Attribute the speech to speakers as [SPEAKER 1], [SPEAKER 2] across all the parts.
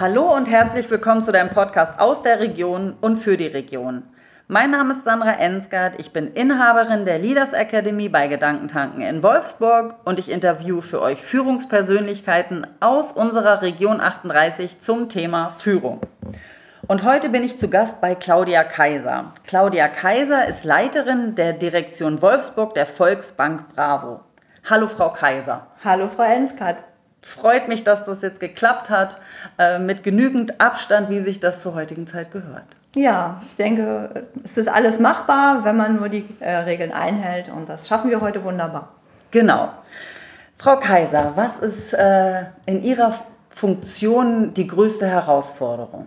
[SPEAKER 1] Hallo und herzlich willkommen zu deinem Podcast aus der Region und für die Region. Mein Name ist Sandra Ensgard, ich bin Inhaberin der Leaders Academy bei Gedankentanken in Wolfsburg und ich interviewe für euch Führungspersönlichkeiten aus unserer Region 38 zum Thema Führung. Und heute bin ich zu Gast bei Claudia Kaiser. Claudia Kaiser ist Leiterin der Direktion Wolfsburg der Volksbank Bravo. Hallo Frau Kaiser.
[SPEAKER 2] Hallo Frau Ensgard.
[SPEAKER 1] Freut mich, dass das jetzt geklappt hat, mit genügend Abstand, wie sich das zur heutigen Zeit gehört.
[SPEAKER 2] Ja, ich denke, es ist alles machbar, wenn man nur die Regeln einhält und das schaffen wir heute wunderbar.
[SPEAKER 1] Genau. Frau Kaiser, was ist in Ihrer Funktion die größte Herausforderung?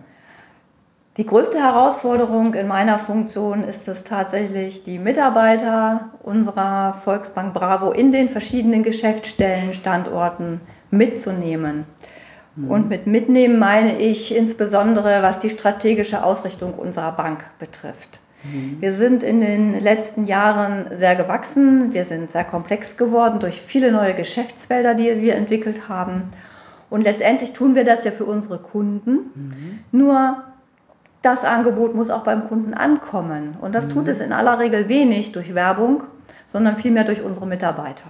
[SPEAKER 2] Die größte Herausforderung in meiner Funktion ist es tatsächlich, die Mitarbeiter unserer Volksbank Bravo in den verschiedenen Geschäftsstellen, Standorten mitzunehmen. Und mit mitnehmen meine ich insbesondere, was die strategische Ausrichtung unserer Bank betrifft. Wir sind in den letzten Jahren sehr gewachsen, wir sind sehr komplex geworden durch viele neue Geschäftsfelder, die wir entwickelt haben. Und letztendlich tun wir das ja für unsere Kunden. Nur das Angebot muss auch beim Kunden ankommen. Und das tut es in aller Regel wenig durch Werbung, sondern vielmehr durch unsere Mitarbeiter.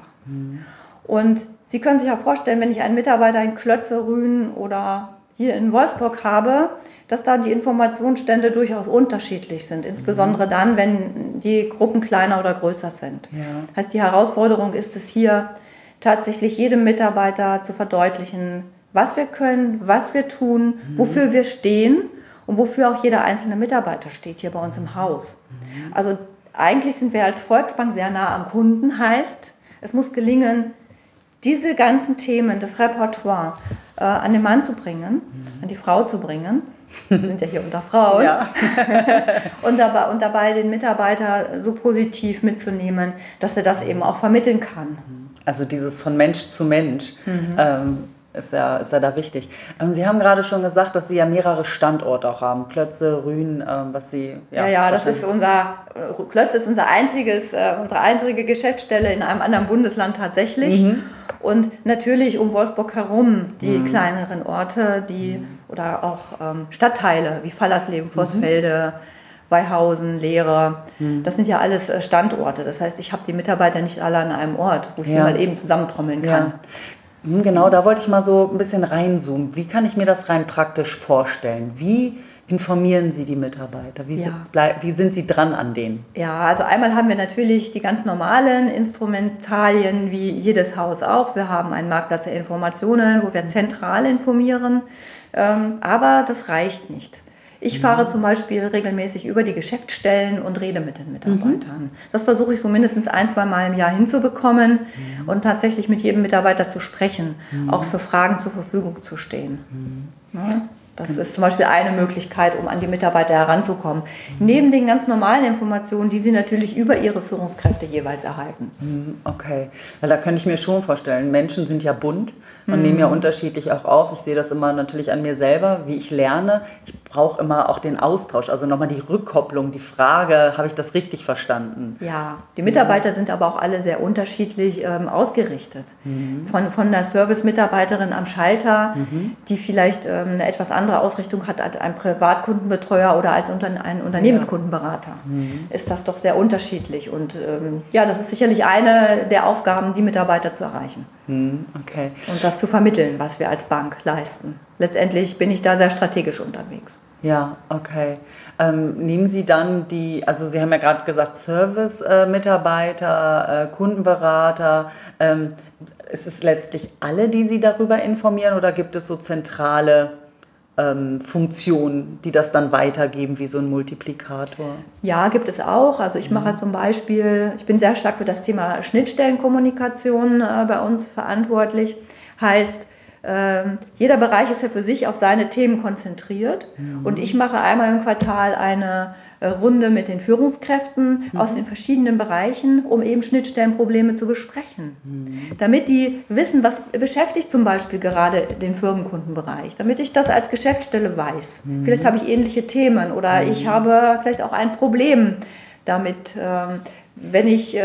[SPEAKER 2] Und Sie können sich ja vorstellen, wenn ich einen Mitarbeiter in Klötze, Rügen oder hier in Wolfsburg habe, dass da die Informationsstände durchaus unterschiedlich sind. Insbesondere dann, wenn die Gruppen kleiner oder größer sind.
[SPEAKER 1] Ja.
[SPEAKER 2] Heißt, die Herausforderung ist es hier, tatsächlich jedem Mitarbeiter zu verdeutlichen, was wir können, was wir tun, wofür wir stehen und wofür auch jeder einzelne Mitarbeiter steht hier bei uns im Haus. Also eigentlich sind wir als Volksbank sehr nah am Kunden, heißt, es muss gelingen, diese ganzen Themen, das Repertoire an den Mann zu bringen, an die Frau zu bringen. Wir sind ja hier unter Frauen.
[SPEAKER 1] Ja.
[SPEAKER 2] und dabei den Mitarbeiter so positiv mitzunehmen, dass er das eben auch vermitteln kann.
[SPEAKER 1] Also dieses von Mensch zu Mensch ist ja da wichtig. Sie haben gerade schon gesagt, dass Sie ja mehrere Standorte auch haben. Klötze, Rügen, was Sie...
[SPEAKER 2] Ja, das ist Klötze ist unsere einzige Geschäftsstelle in einem anderen Bundesland tatsächlich. Und natürlich um Wolfsburg herum die kleineren Orte, oder auch Stadtteile wie Fallersleben, Vorsfelde, Weihausen, Lehre. Das sind ja alles Standorte. Das heißt, ich habe die Mitarbeiter nicht alle an einem Ort, wo ich sie mal eben zusammentrommeln kann.
[SPEAKER 1] Genau, da wollte ich mal so ein bisschen reinzoomen. Wie kann ich mir das rein praktisch vorstellen? Wie informieren Sie die Mitarbeiter? Wie sind Sie dran an denen?
[SPEAKER 2] Ja, also einmal haben wir natürlich die ganz normalen Instrumentalien, wie jedes Haus auch. Wir haben einen Marktplatz der Informationen, wo wir zentral informieren, aber das reicht nicht. Ich fahre zum Beispiel regelmäßig über die Geschäftsstellen und rede mit den Mitarbeitern. Das versuche ich so mindestens 1-2 Mal im Jahr hinzubekommen und tatsächlich mit jedem Mitarbeiter zu sprechen, auch für Fragen zur Verfügung zu stehen. Ja? Das ist zum Beispiel eine Möglichkeit, um an die Mitarbeiter heranzukommen. Neben den ganz normalen Informationen, die sie natürlich über ihre Führungskräfte jeweils erhalten.
[SPEAKER 1] Okay, weil da könnte ich mir schon vorstellen, Menschen sind ja bunt und nehmen ja unterschiedlich auch auf. Ich sehe das immer natürlich an mir selber, wie ich lerne. Ich brauche immer auch den Austausch, also nochmal die Rückkopplung, die Frage, habe ich das richtig verstanden?
[SPEAKER 2] Ja, die Mitarbeiter sind aber auch alle sehr unterschiedlich ausgerichtet. Von der Service-Mitarbeiterin am Schalter, die vielleicht eine etwas andere Ausrichtung hat als ein Privatkundenbetreuer oder als ein Unternehmenskundenberater, ist das doch sehr unterschiedlich. Und das ist sicherlich eine der Aufgaben, die Mitarbeiter zu erreichen.
[SPEAKER 1] Okay.
[SPEAKER 2] Und das zu vermitteln, was wir als Bank leisten. Letztendlich bin ich da sehr strategisch unterwegs.
[SPEAKER 1] Ja, okay. Nehmen Sie dann also Sie haben ja gerade gesagt, Service-Mitarbeiter, Kundenberater, ist es letztlich alle, die Sie darüber informieren oder gibt es so zentrale Funktionen, die das dann weitergeben wie so ein Multiplikator?
[SPEAKER 2] Ja, gibt es auch. Also ich mache zum Beispiel, ich bin sehr stark für das Thema Schnittstellenkommunikation bei uns verantwortlich. Heißt, jeder Bereich ist ja für sich auf seine Themen konzentriert und ich mache einmal im Quartal eine Runde mit den Führungskräften aus den verschiedenen Bereichen, um eben Schnittstellenprobleme zu besprechen. Damit die wissen, was beschäftigt zum Beispiel gerade den Firmenkundenbereich, damit ich das als Geschäftsstelle weiß. Vielleicht habe ich ähnliche Themen oder ich habe vielleicht auch ein Problem damit, wenn ich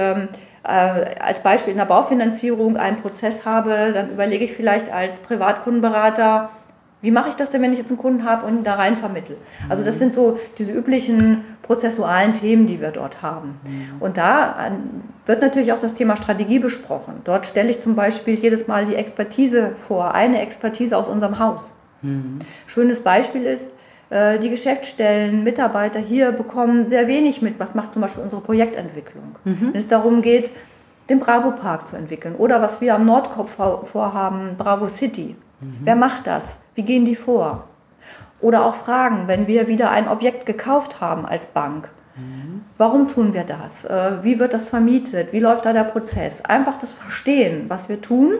[SPEAKER 2] als Beispiel in der Baufinanzierung einen Prozess habe, dann überlege ich vielleicht als Privatkundenberater, Wie mache ich das denn, wenn ich jetzt einen Kunden habe und ihn da rein vermittle? Also das sind so diese üblichen prozessualen Themen, die wir dort haben. Und da wird natürlich auch das Thema Strategie besprochen. Dort stelle ich zum Beispiel jedes Mal die Expertise vor, eine Expertise aus unserem Haus. Schönes Beispiel ist, die Geschäftsstellen, Mitarbeiter hier bekommen sehr wenig mit, was macht zum Beispiel unsere Projektentwicklung. Wenn es darum geht, den Bravo Park zu entwickeln oder was wir am Nordkopf vorhaben, Bravo City. Wer macht das? Wie gehen die vor? Oder auch Fragen, wenn wir wieder ein Objekt gekauft haben als Bank. Warum tun wir das? Wie wird das vermietet? Wie läuft da der Prozess? Einfach das Verstehen, was wir tun,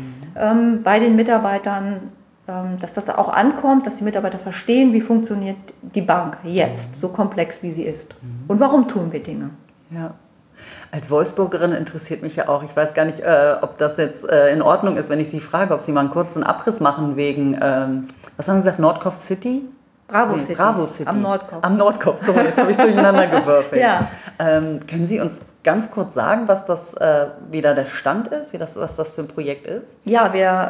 [SPEAKER 2] bei den Mitarbeitern, dass das auch ankommt, dass die Mitarbeiter verstehen, wie funktioniert die Bank jetzt, so komplex wie sie ist. Und warum tun wir Dinge?
[SPEAKER 1] Ja. Als Wolfsburgerin interessiert mich ja auch, ich weiß gar nicht, ob das jetzt in Ordnung ist, wenn ich Sie frage, ob Sie mal einen kurzen Abriss machen wegen, was haben Sie gesagt, Nordkopf City?
[SPEAKER 2] Bravo City.
[SPEAKER 1] Bravo City.
[SPEAKER 2] Am Nordkopf.
[SPEAKER 1] Am Nordkopf, so, jetzt habe ich es durcheinander gewürfelt.
[SPEAKER 2] Ja.
[SPEAKER 1] Können Sie uns ganz kurz sagen, was das, wie da der Stand ist, was das für ein Projekt ist?
[SPEAKER 2] Ja,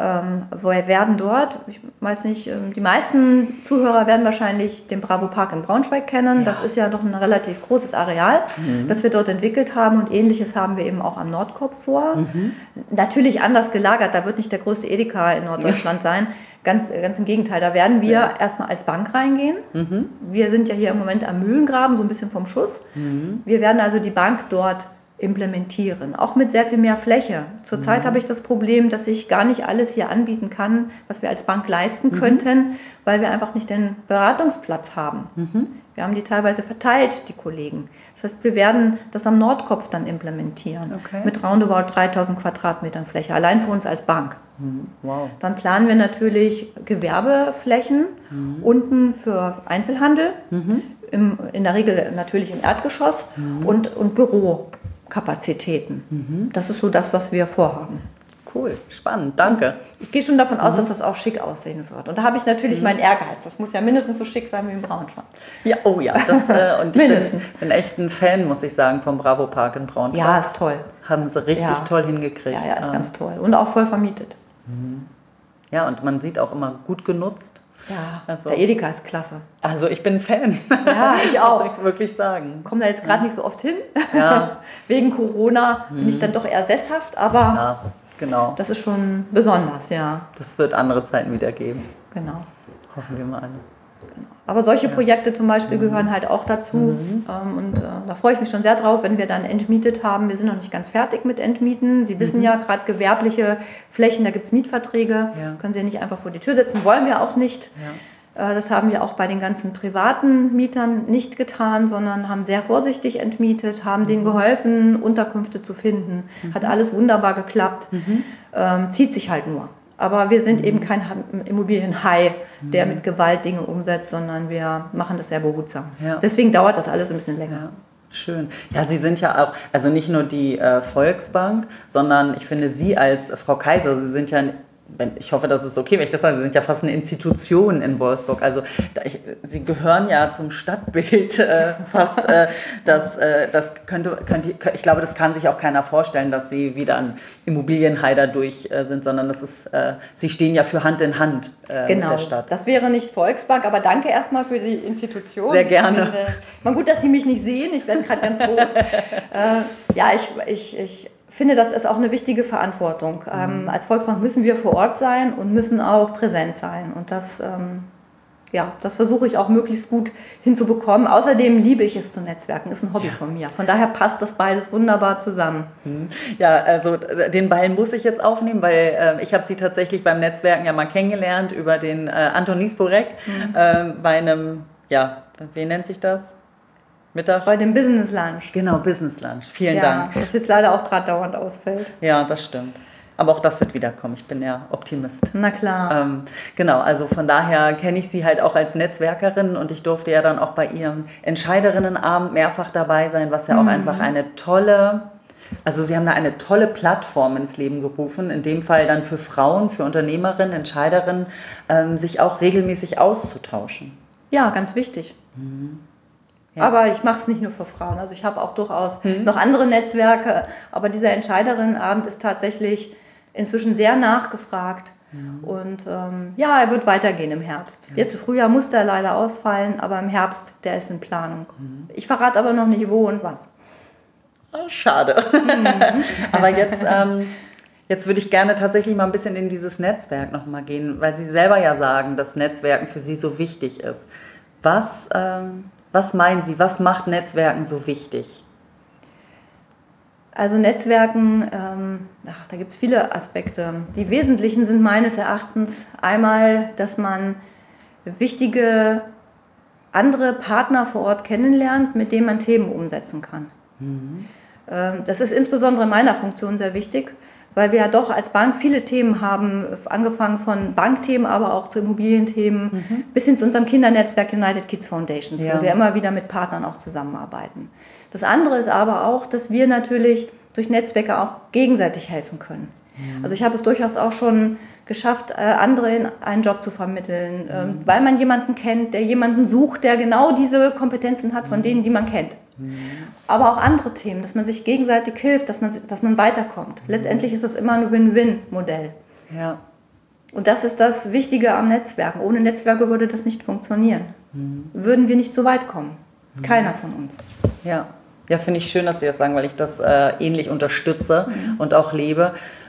[SPEAKER 2] wir werden dort, ich weiß nicht, die meisten Zuhörer werden wahrscheinlich den Bravo Park in Braunschweig kennen. Ja. Das ist ja doch ein relativ großes Areal, das wir dort entwickelt haben, und Ähnliches haben wir eben auch am Nordkopf vor. Natürlich anders gelagert, da wird nicht der größte Edeka in Norddeutschland sein. Ganz im Gegenteil, da werden wir erstmal als Bank reingehen. Wir sind ja hier im Moment am Mühlengraben, so ein bisschen vom Schuss. Wir werden also die Bank dort implementieren, auch mit sehr viel mehr Fläche. Zurzeit habe ich das Problem, dass ich gar nicht alles hier anbieten kann, was wir als Bank leisten könnten, weil wir einfach nicht den Beratungsplatz haben. Wir haben die teilweise verteilt, die Kollegen. Das heißt, wir werden das am Nordkopf dann implementieren, mit roundabout 3000 Quadratmetern Fläche, allein für uns als Bank. Wow. Dann planen wir natürlich Gewerbeflächen unten für Einzelhandel, in der Regel natürlich im Erdgeschoss, und Bürokapazitäten. Das ist so das, was wir vorhaben.
[SPEAKER 1] Cool, spannend, danke.
[SPEAKER 2] Ich gehe schon davon aus, dass das auch schick aussehen wird. Und da habe ich natürlich meinen Ehrgeiz. Das muss ja mindestens so schick sein wie in Braunschweig.
[SPEAKER 1] Ja, oh ja. Und ich bin echt ein Fan, muss ich sagen, vom Bravo Park in Braunschweig.
[SPEAKER 2] Ja, ist toll.
[SPEAKER 1] Das haben sie richtig toll hingekriegt.
[SPEAKER 2] Ja, ist ganz toll. Und auch voll vermietet.
[SPEAKER 1] Ja, und man sieht auch immer gut genutzt.
[SPEAKER 2] Ja, also, der Edeka ist klasse.
[SPEAKER 1] Also ich bin Fan.
[SPEAKER 2] Ja, ich auch.
[SPEAKER 1] Muss ich wirklich sagen.
[SPEAKER 2] Ich komme da jetzt gerade nicht so oft hin. Ja. Wegen Corona bin ich dann doch eher sesshaft, aber
[SPEAKER 1] ja, genau.
[SPEAKER 2] Das ist schon besonders, ja.
[SPEAKER 1] Das wird andere Zeiten wieder geben.
[SPEAKER 2] Genau.
[SPEAKER 1] Hoffen wir mal alle.
[SPEAKER 2] Genau. Aber solche Projekte zum Beispiel gehören halt auch dazu. Da freue ich mich schon sehr drauf, wenn wir dann entmietet haben. Wir sind noch nicht ganz fertig mit Entmieten. Sie wissen ja, gerade gewerbliche Flächen, da gibt es Mietverträge. Können Sie ja nicht einfach vor die Tür setzen, wollen wir auch nicht. Ja. Das haben wir auch bei den ganzen privaten Mietern nicht getan, sondern haben sehr vorsichtig entmietet, haben denen geholfen, Unterkünfte zu finden. Hat alles wunderbar geklappt. Zieht sich halt nur. Aber wir sind eben kein Immobilienhai, der mit Gewalt Dinge umsetzt, sondern wir machen das sehr behutsam. Ja. Deswegen dauert das alles ein bisschen länger.
[SPEAKER 1] Ja. Schön. Ja, Sie sind ja auch, also nicht nur die Volksbank, sondern ich finde Sie als Frau Kaiser, Sie sind ja, ich hoffe, das ist okay, wenn ich das sage, Sie sind ja fast eine Institution in Wolfsburg. Also Sie gehören ja zum Stadtbild fast. Ich glaube, das kann sich auch keiner vorstellen, dass Sie wieder ein Immobilienhai dadurch sind, sondern das ist, Sie stehen ja für Hand in Hand mit der Stadt.
[SPEAKER 2] Das wäre nicht Volksbank, aber danke erstmal für die Institution.
[SPEAKER 1] Sehr gerne.
[SPEAKER 2] Gut, dass Sie mich nicht sehen, ich werde gerade ganz rot. Ich finde, das ist auch eine wichtige Verantwortung. Als Volksbank müssen wir vor Ort sein und müssen auch präsent sein. Und das versuche ich auch möglichst gut hinzubekommen. Außerdem liebe ich es zu netzwerken, ist ein Hobby von mir. Von daher passt das beides wunderbar zusammen.
[SPEAKER 1] Ja, also den Ball muss ich jetzt aufnehmen, weil ich habe Sie tatsächlich beim Netzwerken ja mal kennengelernt über den Anton Nisporek bei einem, wie nennt sich das? Mittag?
[SPEAKER 2] Bei dem Business Lunch.
[SPEAKER 1] Genau, Business Lunch. Vielen Dank.
[SPEAKER 2] Das jetzt leider auch gerade dauernd ausfällt.
[SPEAKER 1] Ja, das stimmt. Aber auch das wird wiederkommen. Ich bin ja Optimist.
[SPEAKER 2] Na klar.
[SPEAKER 1] Genau, also von daher kenne ich Sie halt auch als Netzwerkerin und ich durfte ja dann auch bei Ihrem Entscheiderinnenabend mehrfach dabei sein, was ja auch einfach eine tolle, also Sie haben da eine tolle Plattform ins Leben gerufen, in dem Fall dann für Frauen, für Unternehmerinnen, Entscheiderinnen, sich auch regelmäßig auszutauschen.
[SPEAKER 2] Ja, ganz wichtig. Ja. Aber ich mache es nicht nur für Frauen. Also ich habe auch durchaus noch andere Netzwerke. Aber dieser Entscheiderinnenabend ist tatsächlich inzwischen sehr nachgefragt. Und ja, er wird weitergehen im Herbst. Jetzt im Frühjahr musste er leider ausfallen, aber im Herbst, der ist in Planung. Ich verrate aber noch nicht, wo und was.
[SPEAKER 1] Oh, schade. Aber jetzt würde ich gerne tatsächlich mal ein bisschen in dieses Netzwerk nochmal gehen, weil Sie selber ja sagen, dass Netzwerken für Sie so wichtig ist. Was meinen Sie, was macht Netzwerken so wichtig?
[SPEAKER 2] Also Netzwerken, da gibt es viele Aspekte. Die wesentlichen sind meines Erachtens einmal, dass man wichtige andere Partner vor Ort kennenlernt, mit denen man Themen umsetzen kann. Das ist insbesondere in meiner Funktion sehr wichtig, weil wir ja doch als Bank viele Themen haben, angefangen von Bankthemen, aber auch zu Immobilienthemen, bis hin zu unserem Kindernetzwerk United Kids Foundations, wo wir immer wieder mit Partnern auch zusammenarbeiten. Das andere ist aber auch, dass wir natürlich durch Netzwerke auch gegenseitig helfen können. Also ich habe es durchaus auch schon geschafft, anderen einen Job zu vermitteln, weil man jemanden kennt, der jemanden sucht, der genau diese Kompetenzen hat von denen, die man kennt. Aber auch andere Themen, dass man sich gegenseitig hilft, dass man weiterkommt. Letztendlich ist es immer ein Win-Win-Modell.
[SPEAKER 1] Ja.
[SPEAKER 2] Und das ist das Wichtige am Netzwerken. Ohne Netzwerke würde das nicht funktionieren. Würden wir nicht so weit kommen. Keiner von uns.
[SPEAKER 1] Ja, finde ich schön, dass Sie das sagen, weil ich das ähnlich unterstütze und auch lebe.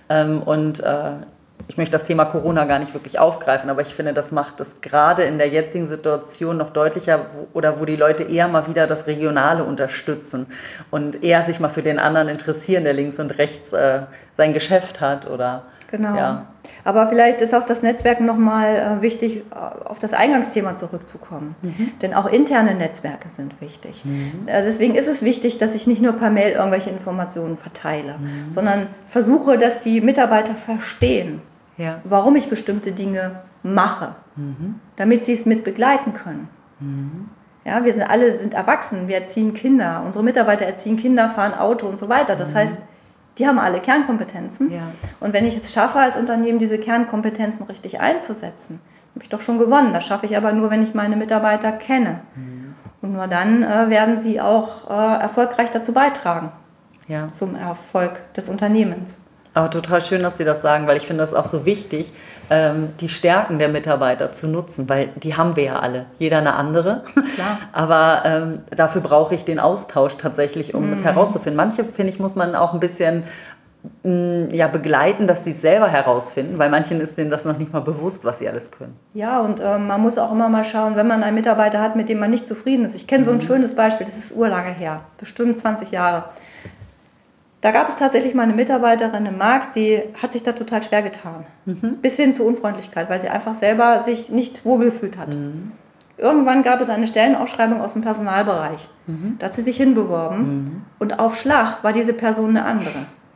[SPEAKER 1] Ich möchte das Thema Corona gar nicht wirklich aufgreifen, aber ich finde, das macht es gerade in der jetzigen Situation noch deutlicher, wo die Leute eher mal wieder das Regionale unterstützen und eher sich mal für den anderen interessieren, der links und rechts sein Geschäft hat. Oder,
[SPEAKER 2] genau.
[SPEAKER 1] Ja.
[SPEAKER 2] Aber vielleicht ist auch das Netzwerk nochmal wichtig, auf das Eingangsthema zurückzukommen. Denn auch interne Netzwerke sind wichtig. Deswegen ist es wichtig, dass ich nicht nur per Mail irgendwelche Informationen verteile, sondern versuche, dass die Mitarbeiter verstehen, warum ich bestimmte Dinge mache, damit sie es mit begleiten können. Ja, wir sind alle erwachsen, wir erziehen Kinder, unsere Mitarbeiter erziehen Kinder, fahren Auto und so weiter. Das heißt, die haben alle Kernkompetenzen. Ja. Und wenn ich es schaffe, als Unternehmen diese Kernkompetenzen richtig einzusetzen, habe ich doch schon gewonnen. Das schaffe ich aber nur, wenn ich meine Mitarbeiter kenne. Und nur dann werden sie auch erfolgreich dazu beitragen, zum Erfolg des Unternehmens.
[SPEAKER 1] Aber total schön, dass Sie das sagen, weil ich finde das auch so wichtig, die Stärken der Mitarbeiter zu nutzen, weil die haben wir ja alle, jeder eine andere.
[SPEAKER 2] Klar.
[SPEAKER 1] Aber dafür brauche ich den Austausch tatsächlich, um es herauszufinden. Manche, finde ich, muss man auch ein bisschen begleiten, dass sie es selber herausfinden, weil manchen ist denen das noch nicht mal bewusst, was sie alles können.
[SPEAKER 2] Ja, und man muss auch immer mal schauen, wenn man einen Mitarbeiter hat, mit dem man nicht zufrieden ist. Ich kenne so ein schönes Beispiel, das ist urlange her, bestimmt 20 Jahre. Da gab es tatsächlich mal eine Mitarbeiterin im Markt, die hat sich da total schwer getan. Bis hin zur Unfreundlichkeit, weil sie einfach selber sich nicht wohlgefühlt hat. Irgendwann gab es eine Stellenausschreibung aus dem Personalbereich. Da hat sie sich hinbeworben und auf Schlag war diese Person eine andere.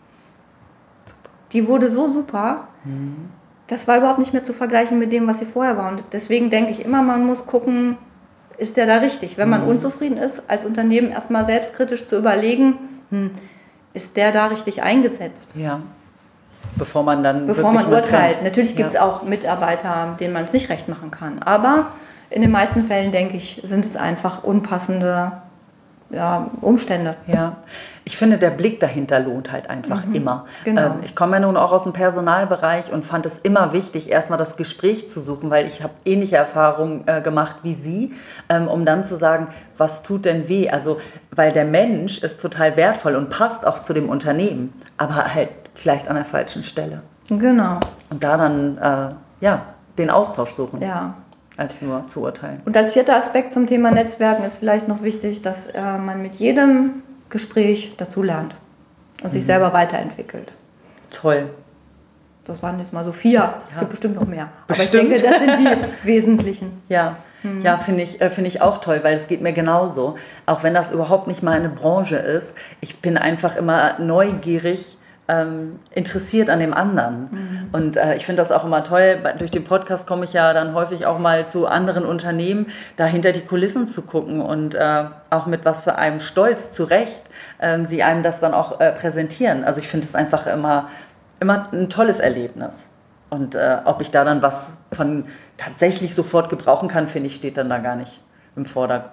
[SPEAKER 2] Super. Die wurde so super, das war überhaupt nicht mehr zu vergleichen mit dem, was sie vorher war. Und deswegen denke ich immer, man muss gucken, ist der da richtig? Wenn man unzufrieden ist, als Unternehmen erstmal selbstkritisch zu überlegen, ist der da richtig eingesetzt?
[SPEAKER 1] Ja. Bevor man
[SPEAKER 2] urteilt. Natürlich gibt es auch Mitarbeiter, denen man es nicht recht machen kann. Aber in den meisten Fällen, denke ich, sind es einfach unpassende Umstände.
[SPEAKER 1] Ja, ich finde, der Blick dahinter lohnt halt einfach immer.
[SPEAKER 2] Genau.
[SPEAKER 1] Ich komme ja nun auch aus dem Personalbereich und fand es immer wichtig, erstmal das Gespräch zu suchen, weil ich habe ähnliche Erfahrungen gemacht wie Sie, um dann zu sagen, was tut denn weh? Also, weil der Mensch ist total wertvoll und passt auch zu dem Unternehmen, aber halt vielleicht an der falschen Stelle.
[SPEAKER 2] Genau.
[SPEAKER 1] Und da dann, den Austausch suchen.
[SPEAKER 2] Ja.
[SPEAKER 1] Als nur zu urteilen.
[SPEAKER 2] Und als vierter Aspekt zum Thema Netzwerken ist vielleicht noch wichtig, dass man mit jedem Gespräch dazulernt und sich selber weiterentwickelt.
[SPEAKER 1] Toll.
[SPEAKER 2] Das waren jetzt mal so 4, gibt bestimmt noch mehr.
[SPEAKER 1] Bestimmt.
[SPEAKER 2] Aber ich denke, das sind die wesentlichen.
[SPEAKER 1] Ja, finde ich auch toll, weil es geht mir genauso. Auch wenn das überhaupt nicht meine Branche ist, ich bin einfach immer neugierig, interessiert an dem anderen. Und ich finde das auch immer toll, durch den Podcast komme ich ja dann häufig auch mal zu anderen Unternehmen, da hinter die Kulissen zu gucken und auch mit was für einem Stolz, zu Recht, sie einem das dann auch präsentieren. Also ich finde es einfach immer ein tolles Erlebnis. Und ob ich da dann was von tatsächlich sofort gebrauchen kann, finde ich, steht dann da gar nicht im Vordergrund.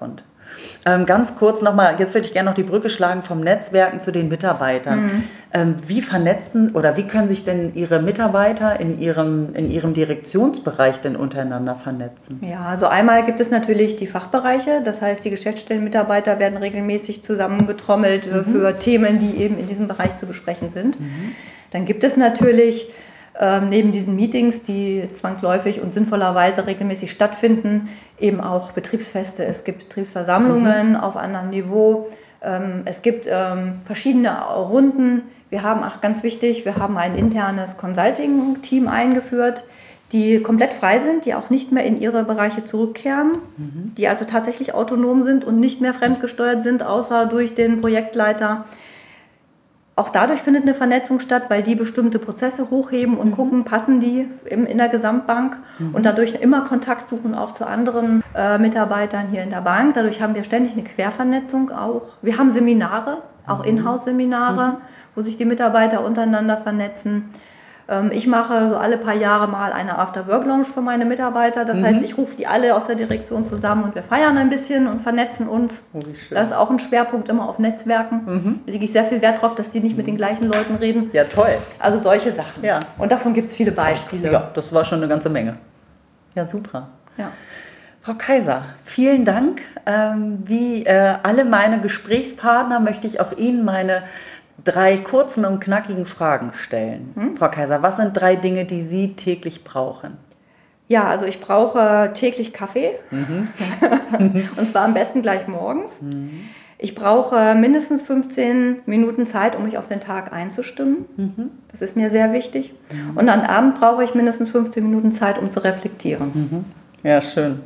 [SPEAKER 1] Ganz kurz nochmal, jetzt würde ich gerne noch die Brücke schlagen vom Netzwerken zu den Mitarbeitern. Wie vernetzen oder wie können sich denn Ihre Mitarbeiter in ihrem Direktionsbereich denn untereinander vernetzen?
[SPEAKER 2] Ja, also einmal gibt es natürlich die Fachbereiche, das heißt, die Geschäftsstellenmitarbeiter werden regelmäßig zusammengetrommelt für Themen, die eben in diesem Bereich zu besprechen sind. Dann gibt es natürlich neben diesen Meetings, die zwangsläufig und sinnvollerweise regelmäßig stattfinden, eben auch Betriebsfeste. Es gibt Betriebsversammlungen auf anderem Niveau. Es gibt verschiedene Runden. Wir haben, ganz wichtig, wir haben ein internes Consulting-Team eingeführt, die komplett frei sind, die auch nicht mehr in ihre Bereiche zurückkehren, die also tatsächlich autonom sind und nicht mehr fremdgesteuert sind, außer durch den Projektleiter. Auch dadurch findet eine Vernetzung statt, weil die bestimmte Prozesse hochheben und gucken, passen die in der Gesamtbank und dadurch immer Kontakt suchen auch zu anderen Mitarbeitern hier in der Bank. Dadurch haben wir ständig eine Quervernetzung auch. Wir haben Seminare, auch Inhouse-Seminare, wo sich die Mitarbeiter untereinander vernetzen. Ich mache so alle paar Jahre mal eine After-Work-Lounge für meine Mitarbeiter. Das heißt, ich rufe die alle aus der Direktion zusammen und wir feiern ein bisschen und vernetzen uns.
[SPEAKER 1] Oh, wie schön.
[SPEAKER 2] Das ist auch ein Schwerpunkt immer auf Netzwerken. Da lege ich sehr viel Wert drauf, dass die nicht mit den gleichen Leuten reden.
[SPEAKER 1] Ja, toll.
[SPEAKER 2] Also solche Sachen.
[SPEAKER 1] Ja.
[SPEAKER 2] Und davon gibt es viele Beispiele.
[SPEAKER 1] Ja, das war schon eine ganze Menge. Ja, super.
[SPEAKER 2] Ja.
[SPEAKER 1] Frau Kaiser, vielen Dank. Wie alle meine Gesprächspartner möchte ich auch Ihnen meine 3 kurzen und knackigen Fragen stellen. Frau Kaiser, was sind 3 Dinge, die Sie täglich brauchen?
[SPEAKER 2] Ja, also ich brauche täglich Kaffee. Und zwar am besten gleich morgens. Ich brauche mindestens 15 Minuten Zeit, um mich auf den Tag einzustimmen. Das ist mir sehr wichtig. Und am Abend brauche ich mindestens 15 Minuten Zeit, um zu reflektieren.
[SPEAKER 1] Ja, schön.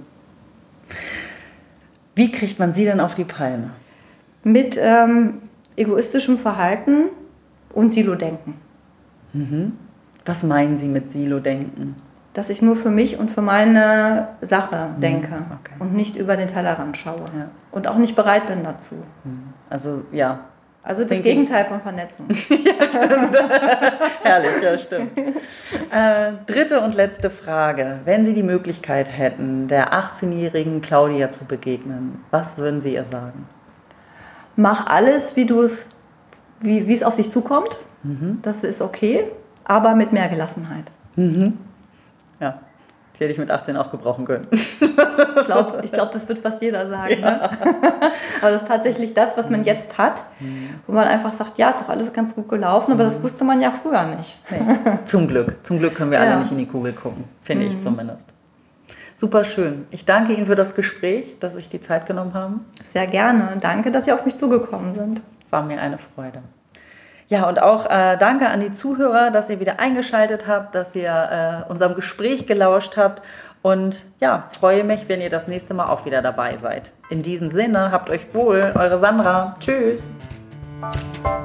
[SPEAKER 1] Wie kriegt man Sie denn auf die Palme?
[SPEAKER 2] Mit egoistischem Verhalten und Silo-Denken.
[SPEAKER 1] Was meinen Sie mit Silo-Denken?
[SPEAKER 2] Dass ich nur für mich und für meine Sache denke und nicht über den Tellerrand schaue.
[SPEAKER 1] Ja.
[SPEAKER 2] Und auch nicht bereit bin dazu.
[SPEAKER 1] Also, ja.
[SPEAKER 2] Also das Gegenteil von Vernetzung.
[SPEAKER 1] Ja, stimmt. Herrlich, ja, stimmt. 3. und letzte Frage. Wenn Sie die Möglichkeit hätten, der 18-jährigen Claudia zu begegnen, was würden Sie ihr sagen?
[SPEAKER 2] Mach alles, wie es auf dich zukommt. Das ist okay, aber mit mehr Gelassenheit.
[SPEAKER 1] Ja, die hätte ich mit 18 auch gebrauchen können.
[SPEAKER 2] Ich glaube, das wird fast jeder sagen. Ja. Ne? Aber das ist tatsächlich das, was man jetzt hat, wo man einfach sagt, ja, ist doch alles ganz gut gelaufen, aber das wusste man ja früher nicht.
[SPEAKER 1] Nee. Zum Glück können wir alle nicht in die Kugel gucken, finde ich zumindest. Super schön. Ich danke Ihnen für das Gespräch, dass Sie sich die Zeit genommen haben.
[SPEAKER 2] Sehr gerne. Danke, dass Sie auf mich zugekommen sind.
[SPEAKER 1] War mir eine Freude. Ja, und auch danke an die Zuhörer, dass ihr wieder eingeschaltet habt, dass ihr unserem Gespräch gelauscht habt. Und ja, freue mich, wenn ihr das nächste Mal auch wieder dabei seid. In diesem Sinne, habt euch wohl, eure Sandra. Tschüss.